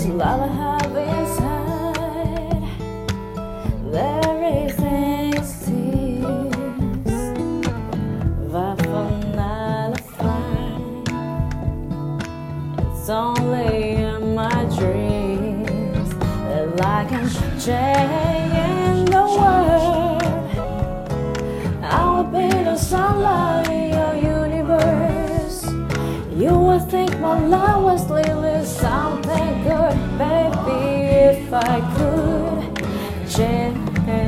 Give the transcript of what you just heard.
love I have inside, everything seems finally fine. It's only in my dreams that I can change the world. I'll be the sunlight in your universe. You would think my love was really something good, baby, if I could change